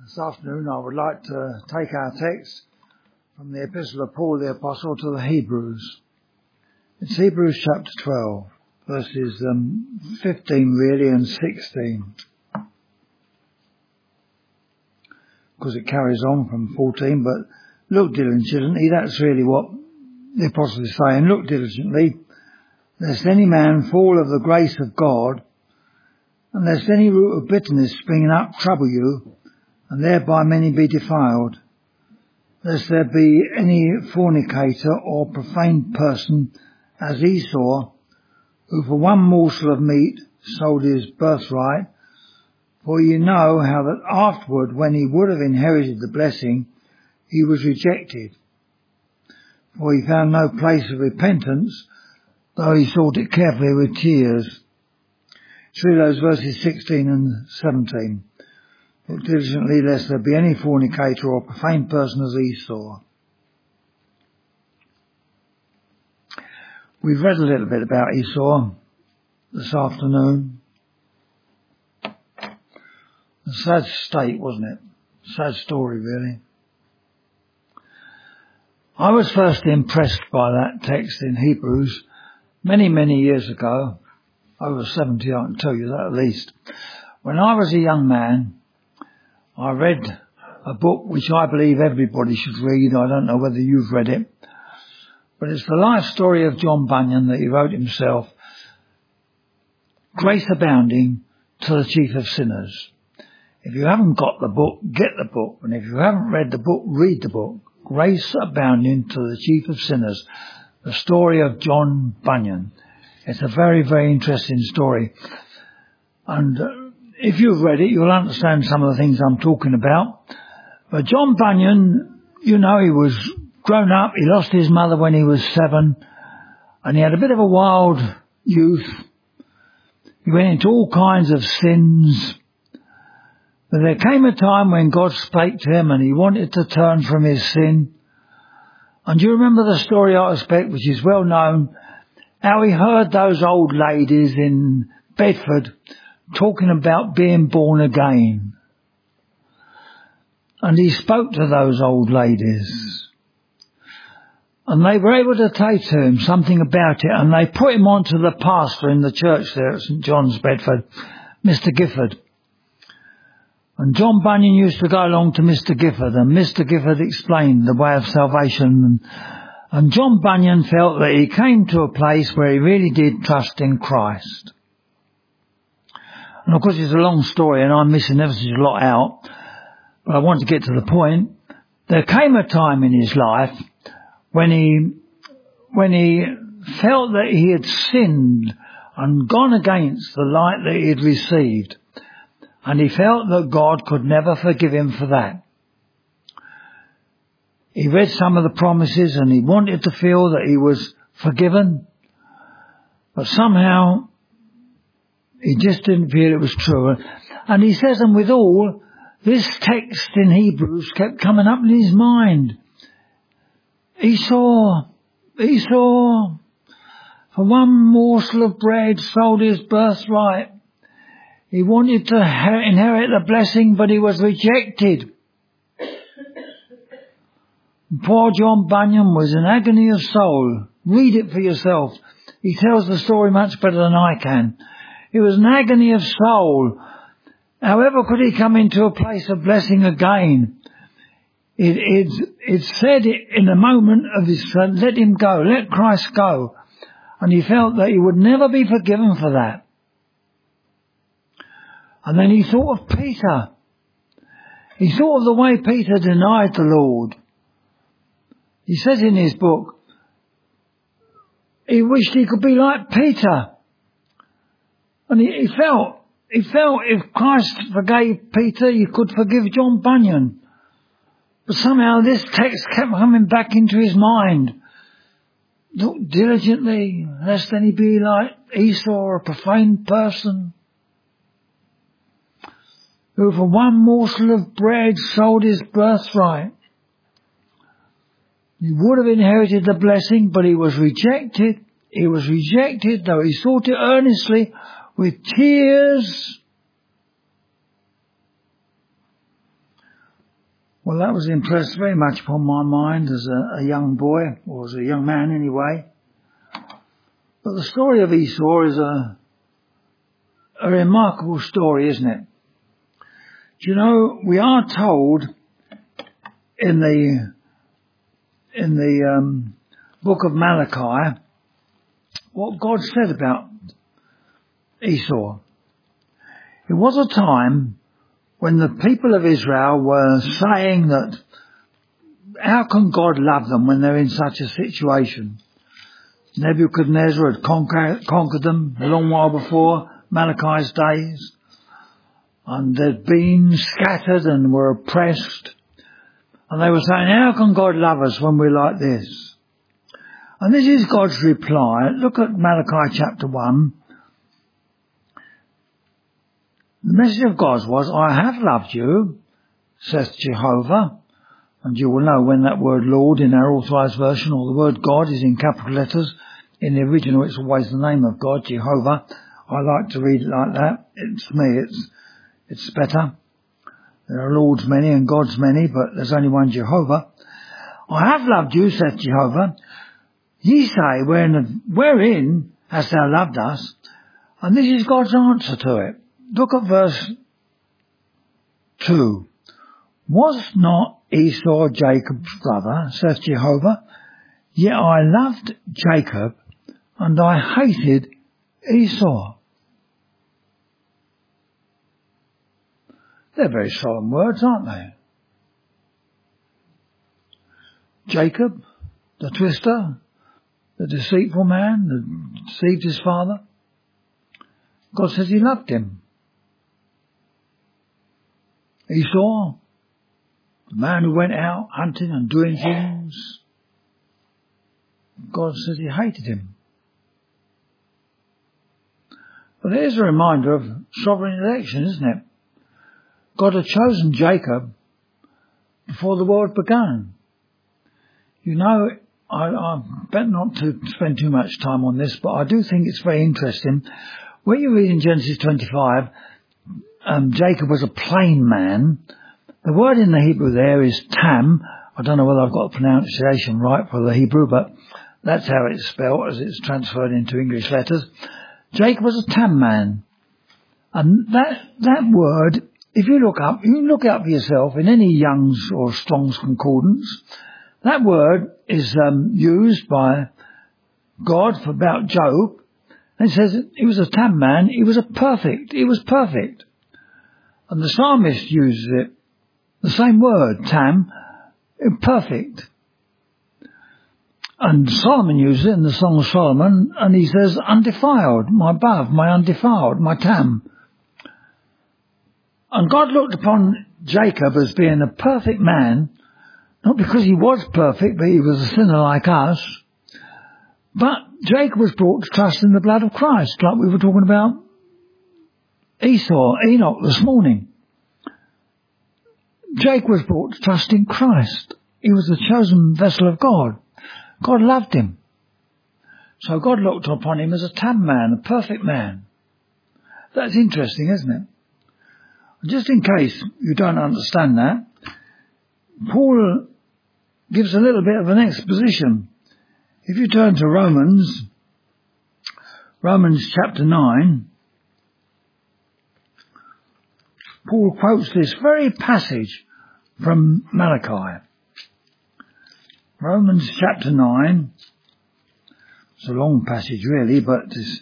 This afternoon I would like to take our text from the Epistle of Paul the Apostle to the Hebrews. It's Hebrews chapter 12, verses 15 really and 16. Because it carries on from 14, but look diligently, that's really what the Apostle is saying. Look diligently, lest any man fall of the grace of God, and lest any root of bitterness springing up trouble you, and thereby many be defiled, lest there be any fornicator or profane person as Esau, who for one morsel of meat sold his birthright. For you know how that afterward, when he would have inherited the blessing, he was rejected. For he found no place of repentance, though he sought it carefully with tears. It's really those verses 16 and 17. Look diligently lest there be any fornicator or profane person as Esau. We've read a little bit about Esau this afternoon. A sad state, wasn't it? Sad story, really. I was first impressed by that text in Hebrews many, many years ago. Over 70, I can tell you that at least. When I was a young man, I read a book which I believe everybody should read. I don't know whether you've read it. But it's the life story of John Bunyan that he wrote himself. Grace Abounding to the Chief of Sinners. If you haven't got the book, get the book. And if you haven't read the book, read the book. Grace Abounding to the Chief of Sinners. The story of John Bunyan. It's a very, very interesting story. And if you've read it, you'll understand some of the things I'm talking about. But John Bunyan, you know, he was grown up. He lost his mother when he was 7. And he had a bit of a wild youth. He went into all kinds of sins. But there came a time when God spake to him and he wanted to turn from his sin. And you remember the story, I expect, which is well known, how he heard those old ladies in Bedford talking about being born again. And he spoke to those old ladies. And they were able to say to him something about it. And they put him on to the pastor in the church there at St. John's, Bedford, Mr. Gifford. And John Bunyan used to go along to Mr. Gifford. And Mr. Gifford explained the way of salvation. And John Bunyan felt that he came to a place where he really did trust in Christ. And of course it's a long story and I'm missing ever such a lot out. But I want to get to the point. There came a time in his life when he felt that he had sinned and gone against the light that he had received. And he felt that God could never forgive him for that. He read some of the promises and he wanted to feel that he was forgiven. But somehow he just didn't feel it was true. And he says, and withal, this text in Hebrews kept coming up in his mind. Esau, for one morsel of bread sold his birthright. He wanted to inherit the blessing, but he was rejected. Poor John Bunyan was in agony of soul. Read it for yourself. He tells the story much better than I can. He was in agony of soul. However could he come into a place of blessing again? It said in a moment of his son, let him go, let Christ go. And he felt that he would never be forgiven for that. And then he thought of Peter. He thought of the way Peter denied the Lord. He says in his book, he wished he could be like Peter. And he felt if Christ forgave Peter, he could forgive John Bunyan. But somehow this text kept coming back into his mind. Look diligently, lest any be like Esau or a profane person, who for one morsel of bread sold his birthright. He would have inherited the blessing, but he was rejected. He was rejected, though he sought it earnestly with tears. Well, that was impressed very much upon my mind as a young boy, or as a young man anyway. But the story of Esau is a remarkable story, isn't it? Do you know, we are told in the book of Malachi what God said about Esau. It was a time when the people of Israel were saying that how can God love them when they're in such a situation? Nebuchadnezzar had conquered them a long while before Malachi's days, and they'd been scattered and were oppressed. And they were saying, how can God love us when we're like this? And this is God's reply. Look at Malachi chapter 1. The message of God was, I have loved you, saith Jehovah. And you will know when that word Lord in our authorized version, or the word God, is in capital letters. In the original, it's always the name of God, Jehovah. I like to read it like that. It's me, it's better. There are Lords many and Gods many, but there's only one Jehovah. I have loved you, saith Jehovah. Ye say, wherein hast thou loved us? And this is God's answer to it. Look at verse 2. Was not Esau Jacob's brother, saith Jehovah? Yet I loved Jacob, and I hated Esau. They're very solemn words, aren't they? Jacob, the twister, the deceitful man that deceived his father. God says he loved him. Esau, the man who went out hunting and doing things, God says he hated him. But it is a reminder of sovereign election, isn't it? God had chosen Jacob before the world began. You know, I better not to spend too much time on this, but I do think it's very interesting. When you read in Genesis 25, Jacob was a plain man. The word in the Hebrew there is tam. I don't know whether I've got the pronunciation right for the Hebrew, but that's how it's spelled as it's transferred into English letters. Jacob was a tam man. And that word, if you look up, you can look it up for yourself in any Young's or Strong's concordance. That word is used by God for about Job. And it says he was a tam man. He was perfect. And the psalmist uses it, the same word, tam, perfect. And Solomon uses it in the Song of Solomon, and he says, undefiled, my bav, my undefiled, my tam. And God looked upon Jacob as being a perfect man, not because he was perfect, but he was a sinner like us. But Jacob was brought to trust in the blood of Christ, like we were talking about Enoch this morning. Jacob was brought to trust in Christ. He was the chosen vessel of God. God loved him. So God looked upon him as a tam man, a perfect man. That's interesting, isn't it? Just in case you don't understand that, Paul gives a little bit of an exposition. If you turn to Romans chapter 9, Paul quotes this very passage from Malachi. Romans chapter 9. It's a long passage really, but it's,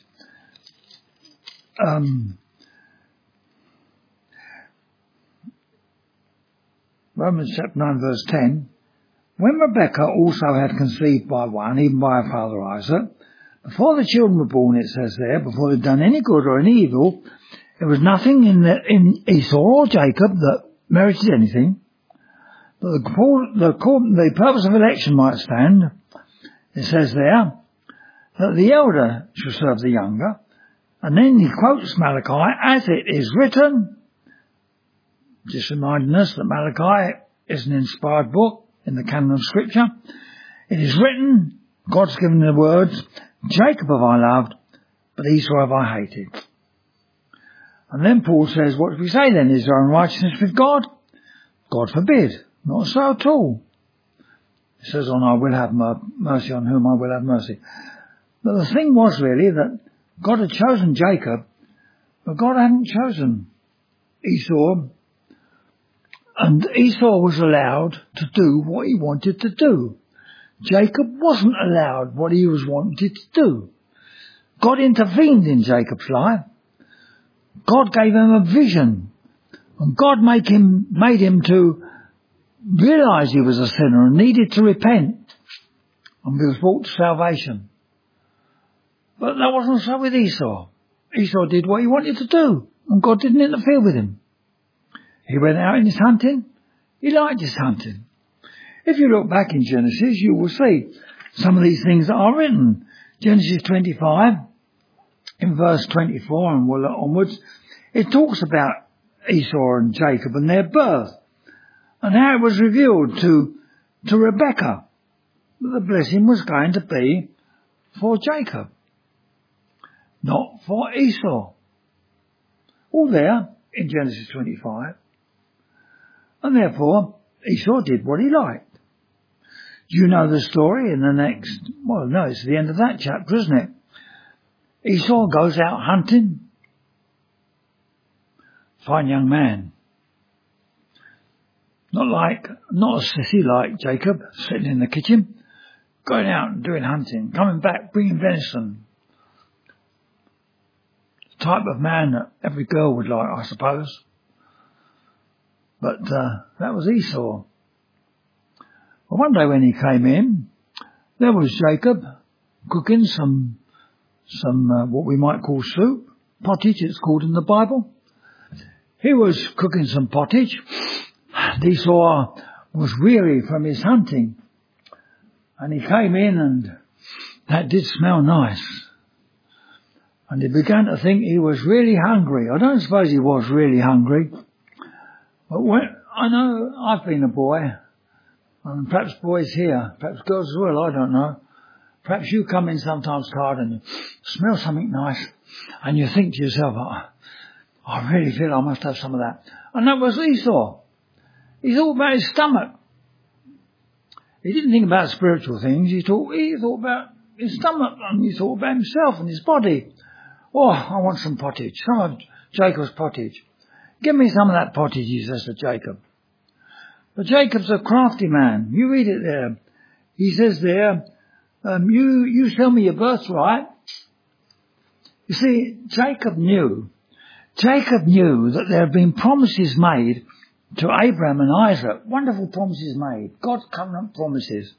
Romans chapter 9 verse 10. When Rebekah also had conceived by one, even by her father Isaac, before the children were born, it says there, before they'd done any good or any evil, there was nothing in Esau or Jacob that merited anything. But the purpose of election might stand. It says there that the elder shall serve the younger. And then he quotes Malachi, as it is written, just reminding us that Malachi is an inspired book in the canon of Scripture. It is written, God's given the words, Jacob have I loved, but Esau have I hated. And then Paul says, what do we say then? Is there unrighteousness with God? God forbid. Not so at all. It says on, I will have mercy on whom I will have mercy. But the thing was really that God had chosen Jacob, but God hadn't chosen Esau. And Esau was allowed to do what he wanted to do. Jacob wasn't allowed what he was wanted to do. God intervened in Jacob's life. God gave him a vision. And God made him to realize he was a sinner and needed to repent. And he was brought to salvation. But that wasn't so with Esau. Esau did what he wanted to do. And God didn't interfere with him. He went out in his hunting. He liked his hunting. If you look back in Genesis, you will see some of these things that are written. Genesis 25, in verse 24 and onwards, it talks about Esau and Jacob and their birth, and how it was revealed to Rebekah that the blessing was going to be for Jacob, not for Esau. All there in Genesis 25. And therefore, Esau did what he liked. You know the story in the next, well, no, it's the end of that chapter, isn't it? Esau goes out hunting. Fine young man. Not a sissy like Jacob, sitting in the kitchen, going out and doing hunting, coming back, bringing venison. The type of man that every girl would like, I suppose. But that was Esau. Well, one day when he came in, there was Jacob cooking some what we might call soup, pottage it's called in the Bible. He was cooking some pottage. Esau was weary from his hunting. And he came in and that did smell nice. And he began to think he was really hungry. I don't suppose he was really hungry. But I know I've been a boy, and perhaps boys here, perhaps girls as well, I don't know. Perhaps you come in sometimes, Card, and you smell something nice, and you think to yourself, I really feel I must have some of that. And that was Esau. He thought about his stomach. He didn't think about spiritual things. He thought about his stomach, and he thought about himself and his body. Oh, I want some pottage, some of Jacob's pottage. Give me some of that pottage, he says to Jacob. But Jacob's a crafty man. You read it there. He says there, you sell me your birthright. You see, Jacob knew that there had been promises made to Abraham and Isaac. Wonderful promises made. God's covenant promises.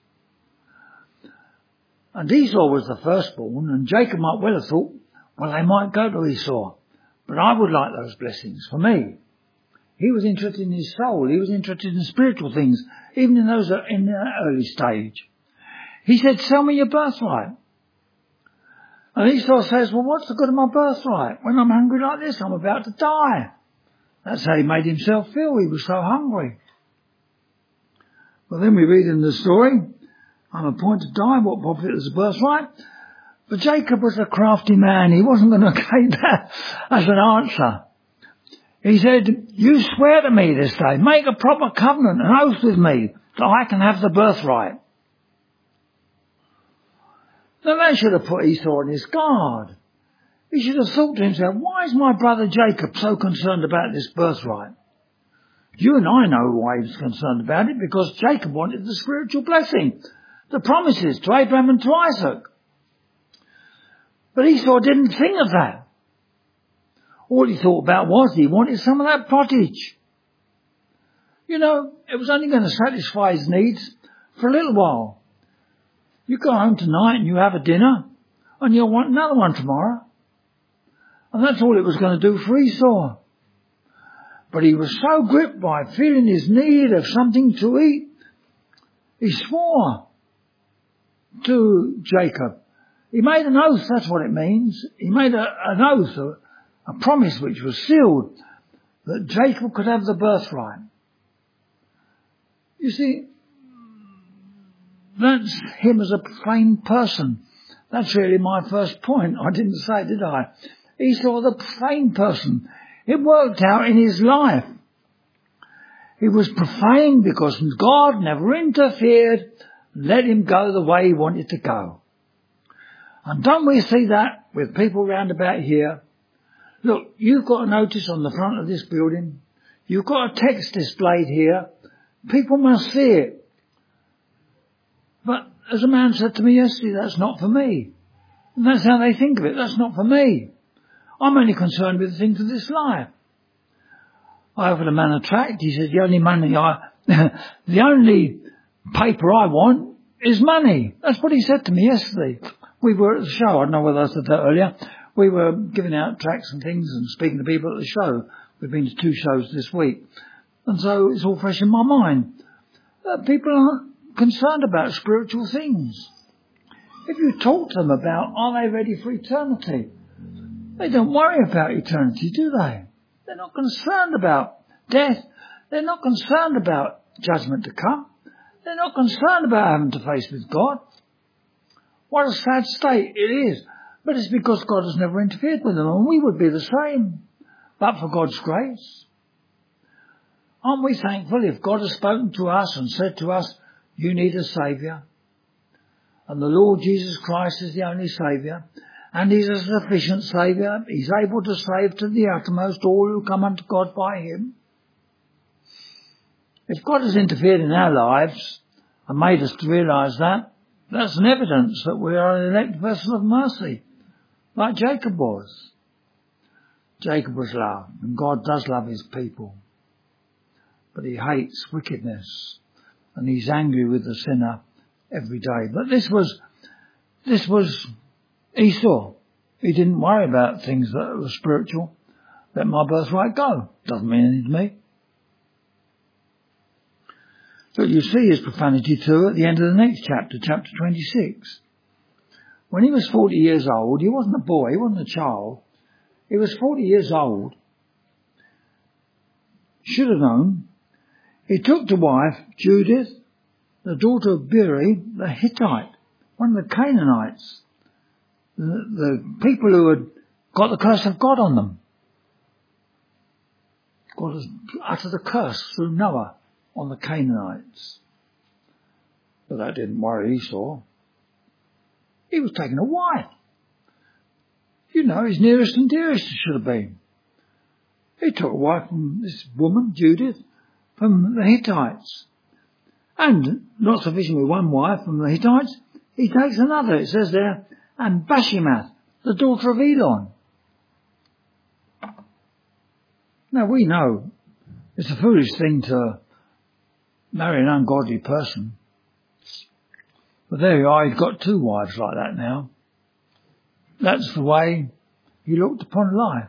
And Esau was the firstborn, and Jacob might well have thought, well, they might go to Esau. But I would like those blessings for me. He was interested in his soul. He was interested in spiritual things, even in those in the early stage. He said, sell me your birthright. And Esau says, well, what's the good of my birthright? When I'm hungry like this, I'm about to die. That's how he made himself feel. He was so hungry. Well, then we read in the story, I'm appointed to die. What profit is a birthright? But Jacob was a crafty man. He wasn't going to take that as an answer. He said, you swear to me this day, make a proper covenant, an oath with me, that I can have the birthright. Now that should have put Esau on his guard. He should have thought to himself, why is my brother Jacob so concerned about this birthright? You and I know why he was concerned about it, because Jacob wanted the spiritual blessing, the promises to Abraham and to Isaac. But Esau didn't think of that. All he thought about was he wanted some of that pottage. You know, it was only going to satisfy his needs for a little while. You go home tonight and you have a dinner, and you'll want another one tomorrow. And that's all it was going to do for Esau. But he was so gripped by feeling his need of something to eat, he swore to Jacob. He made an oath, that's what it means. He made an oath, a promise which was sealed, that Jacob could have the birthright. You see, that's him as a plain person. That's really my first point. I didn't say it, did I? Esau, the plain person. It worked out in his life. He was profane because God never interfered and let him go the way he wanted to go. And don't we see that with people round about here? Look, you've got a notice on the front of this building. You've got a text displayed here. People must see it. But as a man said to me yesterday, that's not for me. And that's how they think of it. That's not for me. I'm only concerned with the things of this life. I offered a man a tract. He said, the only paper I want is money. That's what he said to me yesterday. We were at the show. I don't know whether I said that earlier. We were giving out tracts and things and speaking to people at the show. We've been to 2 shows this week. And so it's all fresh in my mind. People aren't concerned about spiritual things. If you talk to them about, are they ready for eternity? They don't worry about eternity, do they? They're not concerned about death. They're not concerned about judgment to come. They're not concerned about having to face with God. What a sad state it is. But it's because God has never interfered with them, and we would be the same, but for God's grace. Aren't we thankful if God has spoken to us and said to us, you need a Saviour, and the Lord Jesus Christ is the only Saviour, and He's a sufficient Saviour. He's able to save to the uttermost all who come unto God by Him. If God has interfered in our lives and made us to realise that, that's an evidence that we are an elect vessel of mercy, like Jacob was. Jacob was loved, and God does love His people. But He hates wickedness, and He's angry with the sinner every day. But this was Esau. He didn't worry about things that were spiritual. Let my birthright go. Doesn't mean anything to me. But you see his profanity too at the end of the next chapter, chapter 26. When he was 40 years old, he wasn't a boy, he wasn't a child. He was 40 years old. Should have known. He took to wife Judith, the daughter of Beeri, the Hittite, one of the Canaanites, the people who had got the curse of God on them. God has uttered a curse through Noah on the Canaanites. But that didn't worry Esau. He was taking a wife. You know, his nearest and dearest it should have been. He took a wife from this woman, Judith, from the Hittites. And not sufficient with one wife from the Hittites, he takes another. It says there, and Bashimath, the daughter of Elon. Now we know it's a foolish thing to marry an ungodly person. But there you are, he's got 2 wives like that now. That's the way he looked upon life.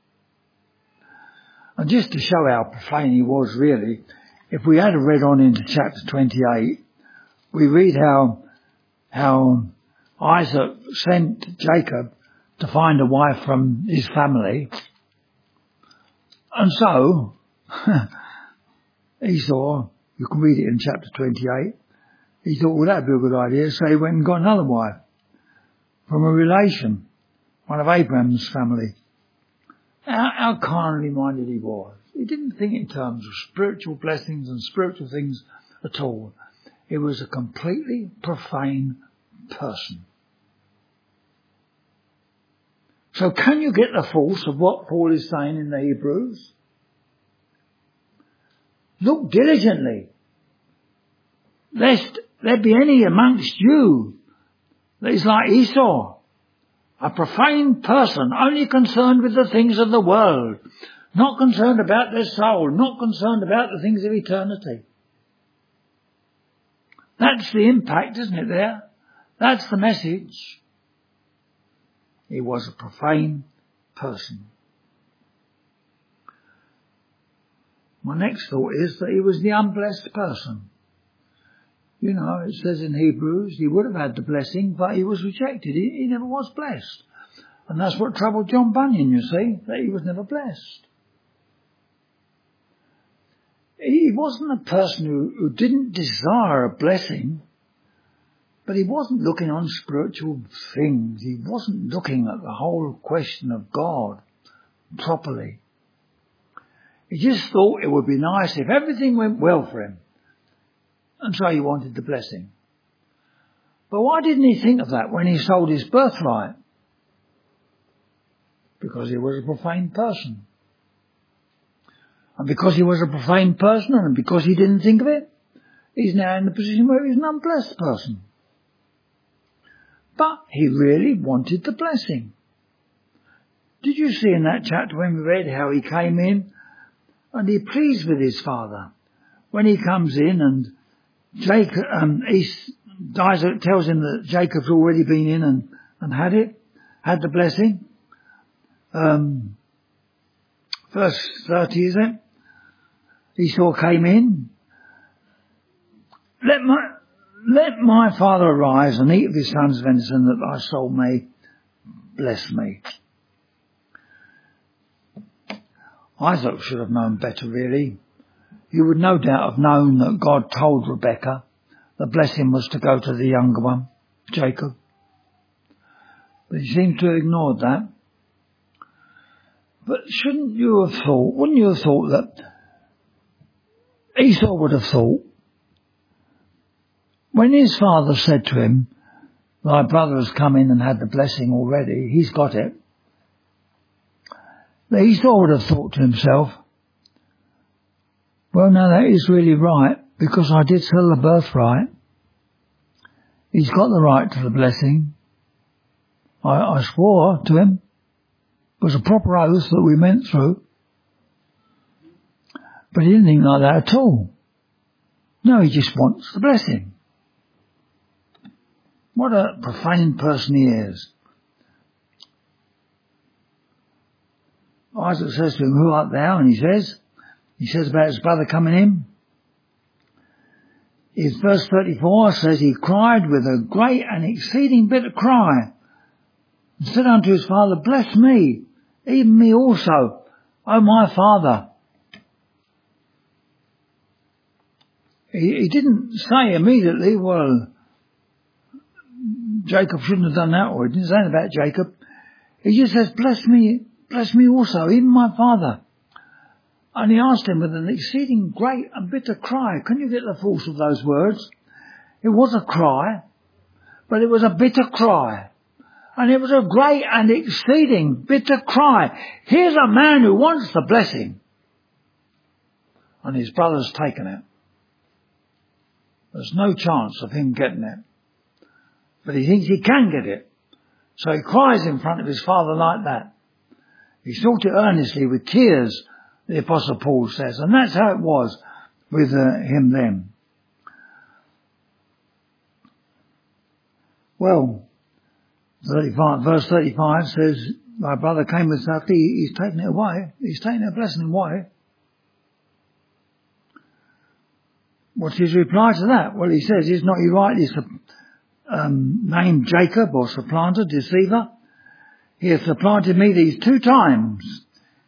And just to show how profane he was really, if we had read on into chapter 28, we read how Isaac sent Jacob to find a wife from his family. And so, Esau, you can read it in chapter 28, he thought, well, that'd be a good idea. So he went and got another wife from a relation, one of Abraham's family. How carnally minded he was. He didn't think in terms of spiritual blessings and spiritual things at all. He was a completely profane person. So can you get the force of what Paul is saying in the Hebrews? Look diligently, lest there be any amongst you that is like Esau, a profane person, only concerned with the things of the world, not concerned about their soul, not concerned about the things of eternity. That's the impact, isn't it there? That's the message. He was a profane person. My next thought is that he was the unblessed person. You know, it says in Hebrews, he would have had the blessing, but he was rejected. He never was blessed. And that's what troubled John Bunyan, you see, that he was never blessed. He wasn't a person who didn't desire a blessing, but he wasn't looking on spiritual things. He wasn't looking at the whole question of God properly. He just thought it would be nice if everything went well for him. And so he wanted the blessing. But why didn't he think of that when he sold his birthright? Because he was a profane person. And because he was a profane person and because he didn't think of it, he's now in the position where he's an unblessed person. But he really wanted the blessing. Did you see in that chapter when we read how he came in and he pleads with his father? When he comes in and Jacob, Isaac tells him that Jacob's already been in and had the blessing. Verse 30, is it? Esau came in. Let my father arise and eat of his son's venison, that thy soul may bless me. Isaac should have known better, really. You would no doubt have known that God told Rebekah the blessing was to go to the younger one, Jacob. But he seems to have ignored that. But wouldn't you have thought that Esau would have thought, when his father said to him, thy brother has come in and had the blessing already, he's got it, that Esau would have thought to himself, well, now that is really right, because I did sell the birthright. He's got the right to the blessing. I swore to him. It was a proper oath that we went through. But he didn't think like that at all. No, he just wants the blessing. What a profane person he is. Isaac says to him, who art thou? And he says about his brother coming in. In verse 34 says, he cried with a great and exceeding bitter cry, and said unto his father, bless me, even me also, O my father. He didn't say immediately, well, Jacob shouldn't have done that, or he didn't say anything about Jacob. He just says, bless me also, even my father. And he asked him with an exceeding great and bitter cry. Can you get the force of those words? It was a cry, but it was a bitter cry. And it was a great and exceeding bitter cry. Here's a man who wants the blessing. And his brother's taken it. There's no chance of him getting it. But he thinks he can get it. So he cries in front of his father like that. He sought it earnestly with tears, the Apostle Paul says. And that's how it was with him then. Well, verse 35 says, my brother came with something, he's taken it away. He's taken a blessing away. What's his reply to that? Well, he says, is not he rightly named Jacob, or supplanter, deceiver? He has supplanted me these 2 times.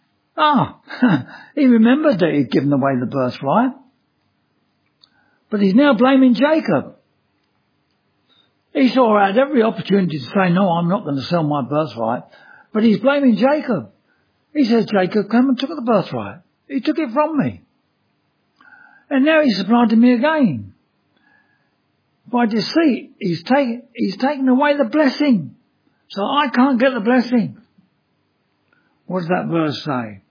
He remembered that he'd given away the birthright. But he's now blaming Jacob. Esau had every opportunity to say, no, I'm not going to sell my birthright. But he's blaming Jacob. He says, Jacob came and took the birthright. He took it from me. And now he's supplanted me again. By deceit, he's taken away the blessing. So I can't get the blessing. What does that verse say?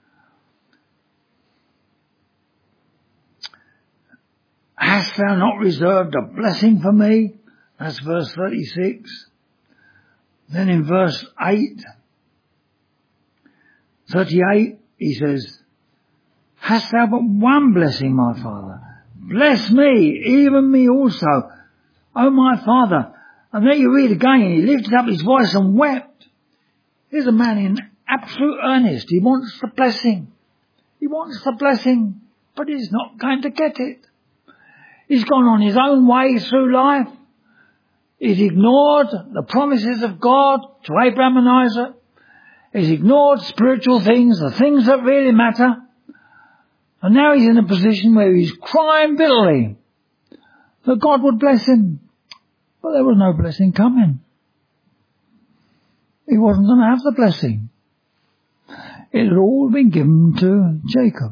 Hast thou not reserved a blessing for me? That's verse 36. Then in verse 38, he says, hast thou but one blessing, my father? Bless me, even me also, O my father. And then you read again, he lifted up his voice and wept. Here's a man in absolute earnest. He wants the blessing. He wants the blessing, but he's not going to get it. He's gone on his own way through life. He's ignored the promises of God to Abraham and Isaac. He's ignored spiritual things, the things that really matter. And now he's in a position where he's crying bitterly that God would bless him. But there was no blessing coming. He wasn't going to have the blessing. It had all been given to Jacob.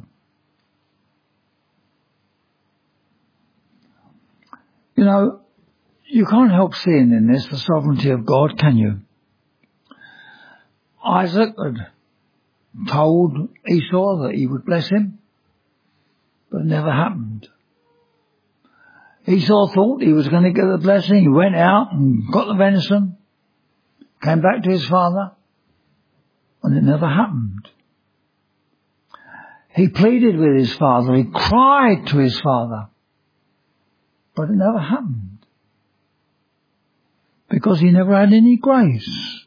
You know, you can't help seeing in this the sovereignty of God, can you? Isaac had told Esau that he would bless him, but it never happened. Esau thought he was going to get the blessing. He went out and got the venison, came back to his father, and it never happened. He pleaded with his father. He cried to his father, but it never happened because he never had any grace.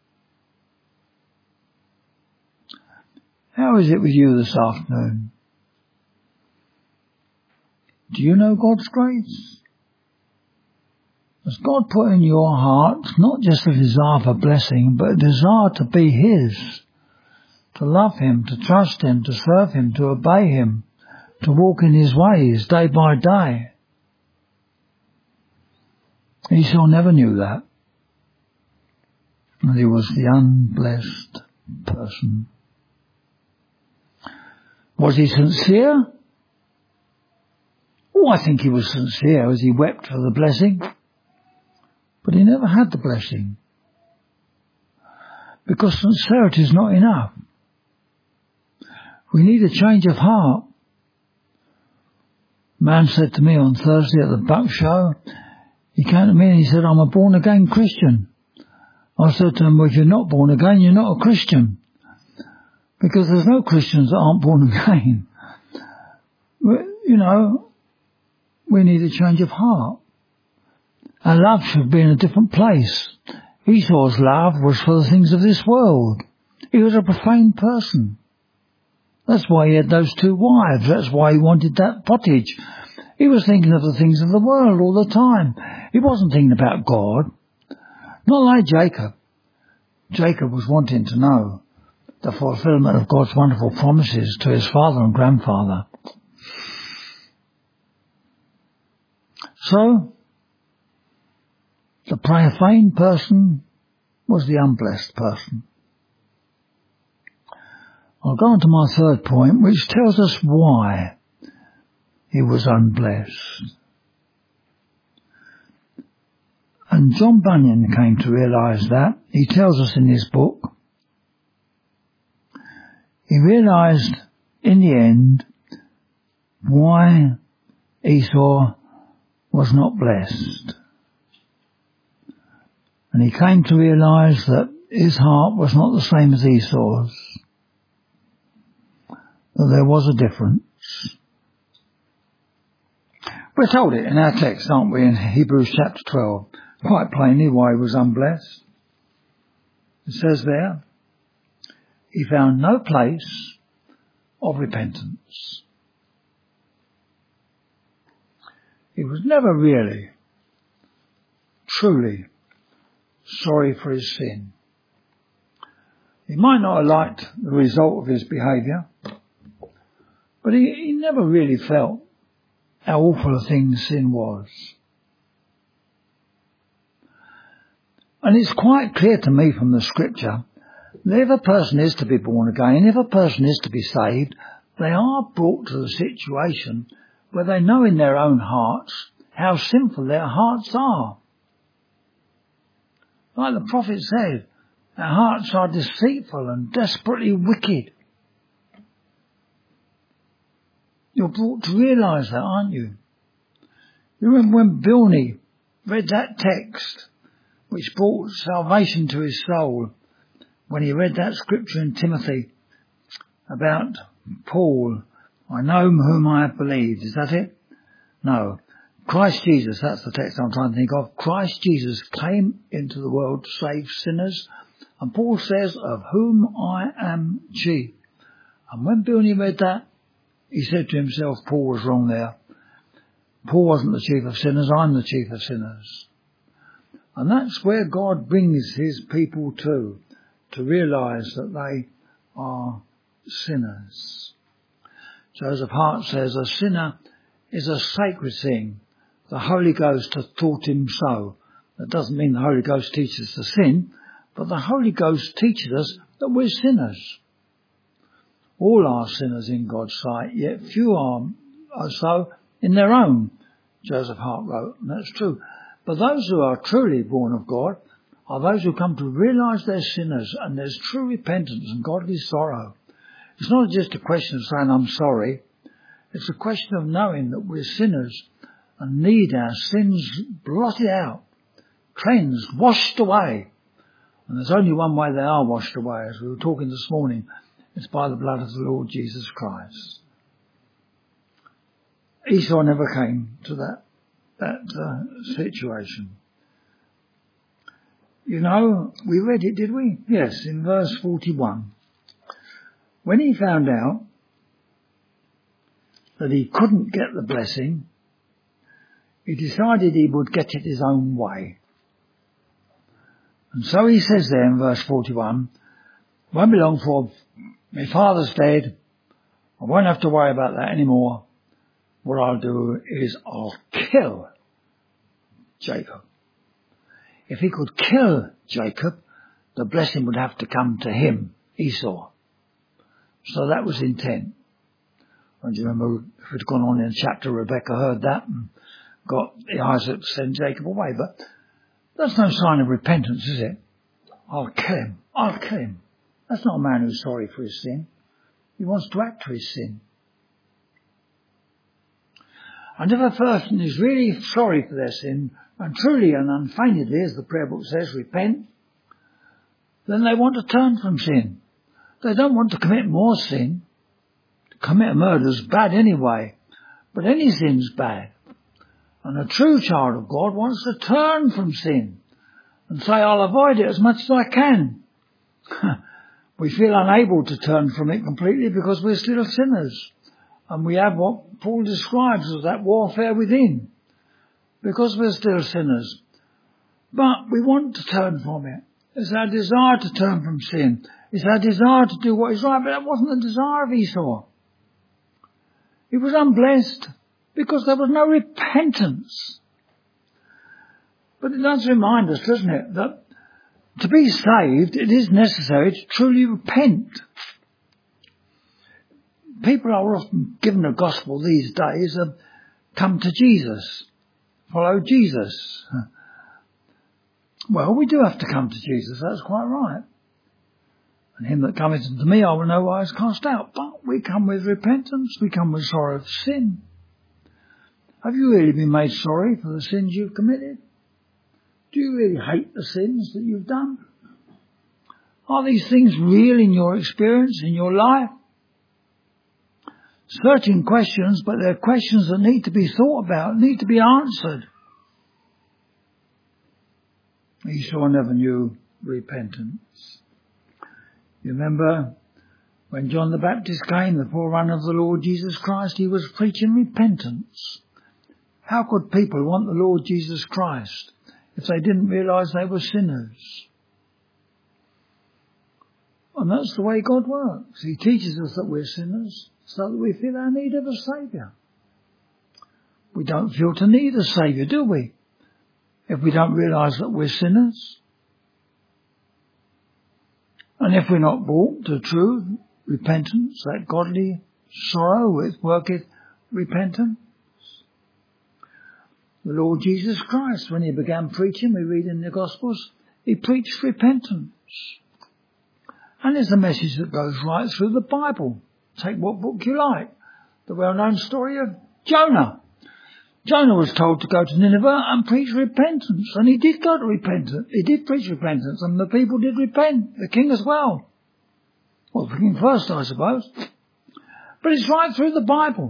How is it with you this afternoon? Do you know God's grace? Has God put in your heart not just a desire for blessing, but a desire to be His, to love Him, to trust Him, to serve Him, to obey Him, to walk in His ways day by day? Esau never knew that. And he was the unblessed person. Was he sincere? Oh, I think he was sincere as he wept for the blessing. But he never had the blessing. Because sincerity is not enough. We need a change of heart. A man said to me on Thursday at the Buck Show, he came to me and he said, I'm a born again Christian. I said to him, well, if you're not born again, you're not a Christian. Because there's no Christians that aren't born again. You know, we need a change of heart. Our love should be in a different place. Esau's love was for the things of this world. He was a profane person. That's why he had those 2 wives. That's why he wanted that pottage. He was thinking of the things of the world all the time. He wasn't thinking about God. Not like Jacob. Jacob was wanting to know the fulfillment of God's wonderful promises to his father and grandfather. So, the profane person was the unblessed person. I'll go on to my third point, which tells us why he was unblessed. And John Bunyan came to realise that. He tells us in his book, he realised in the end why Esau was not blessed. And he came to realise that his heart was not the same as Esau's, that there was a difference. We're told it in our text, aren't we, in Hebrews chapter 12, quite plainly why he was unblessed. It says there, he found no place of repentance. He was never really, truly sorry for his sin. He might not have liked the result of his behaviour, but he never really felt how awful a thing sin was. And it's quite clear to me from the scripture that if a person is to be born again, if a person is to be saved, they are brought to the situation where they know in their own hearts how sinful their hearts are. Like the prophet said, our hearts are deceitful and desperately wicked. You're brought to realise that, aren't you? You remember when Bilney read that text which brought salvation to his soul, when he read that scripture in Timothy about Paul, I know whom I have believed. Is that it? No. Christ Jesus, that's the text I'm trying to think of. Christ Jesus came into the world to save sinners. And Paul says, of whom I am chief. And when Bilney read that, he said to himself, Paul was wrong there. Paul wasn't the chief of sinners, I'm the chief of sinners. And that's where God brings his people to realise that they are sinners. Joseph Hart says, a sinner is a sacred thing. The Holy Ghost hath taught him so. That doesn't mean the Holy Ghost teaches us to sin, but the Holy Ghost teaches us that we're sinners. All are sinners in God's sight, yet few are so in their own, Joseph Hart wrote, and that's true. But those who are truly born of God are those who come to realise they're sinners, and there's true repentance and godly sorrow. It's not just a question of saying I'm sorry. It's a question of knowing that we're sinners and need our sins blotted out, cleansed, washed away. And there's only one way they are washed away, as we were talking this morning. It's by the blood of the Lord Jesus Christ. Esau never came to that situation. You know, we read it, did we? Yes, in verse 41. When he found out that he couldn't get the blessing, he decided he would get it his own way. And so he says there in verse 41, won't be long for my father's dead. I won't have to worry about that anymore. What I'll do is I'll kill Jacob. If he could kill Jacob, the blessing would have to come to him, Esau. So that was intent. And do you remember, if it had gone on in the chapter, Rebecca heard that and got Isaac to send Jacob away. But that's no sign of repentance, is it? I'll kill him. I'll kill him. That's not a man who's sorry for his sin. He wants to act for his sin. And if a person is really sorry for their sin, and truly and unfeignedly, as the prayer book says, repent, then they want to turn from sin. They don't want to commit more sin. To commit murder is bad anyway, but any sin's bad. And a true child of God wants to turn from sin and say, I'll avoid it as much as I can. We feel unable to turn from it completely because we're still sinners. And we have what Paul describes as that warfare within, because we're still sinners. But we want to turn from it. It's our desire to turn from sin. It's our desire to do what is right, but that wasn't the desire of Esau. He was unblessed because there was no repentance. But it does remind us, doesn't it, that to be saved, it is necessary to truly repent. People are often given a gospel these days of come to Jesus, follow Jesus. Well, we do have to come to Jesus, that's quite right. And him that cometh unto me I will no wise cast out. But we come with repentance, we come with sorrow for sin. Have you really been made sorry for the sins you've committed? Do you really hate the sins that you've done? Are these things real in your experience, in your life? Searching questions, but they're questions that need to be thought about, need to be answered. Esau never knew repentance. You remember when John the Baptist came, the forerunner of the Lord Jesus Christ, he was preaching repentance. How could people want the Lord Jesus Christ if they didn't realise they were sinners? And that's the way God works. He teaches us that we're sinners so that we feel our need of a Saviour. We don't feel to need a Saviour, do we? If we don't realise that we're sinners. And if we're not brought to true repentance, that godly sorrow which worketh repentance. The Lord Jesus Christ, when he began preaching, we read in the Gospels, he preached repentance. And it's a message that goes right through the Bible. Take what book you like. The well-known story of Jonah. Jonah was told to go to Nineveh and preach repentance. And he did go to repentance. He did preach repentance. And the people did repent. The king as well. Well, the king first, I suppose. But it's right through the Bible.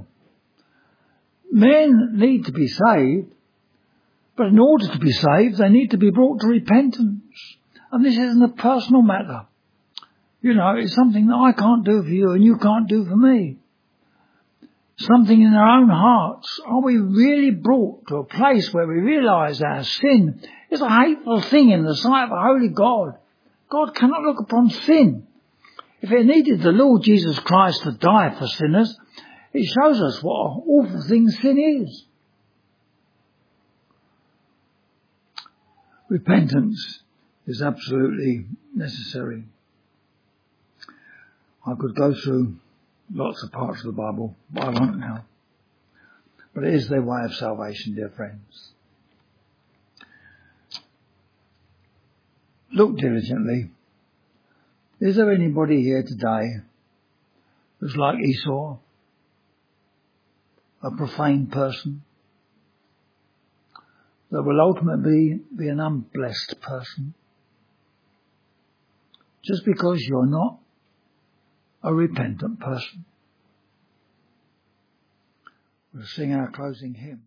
Men need to be saved. But in order to be saved, they need to be brought to repentance. And this isn't a personal matter. You know, it's something that I can't do for you and you can't do for me. Something in our own hearts. Are we really brought to a place where we realise our sin is a hateful thing in the sight of a holy God? God cannot look upon sin. If it needed the Lord Jesus Christ to die for sinners, it shows us what an awful thing sin is. Repentance is absolutely necessary. I could go through lots of parts of the Bible, but I won't now. But it is their way of salvation, dear friends. Look diligently. Is there anybody here today who's like Esau, a profane person, that will ultimately be an unblessed person? Just because you're not a repentant person. We'll sing our closing hymn.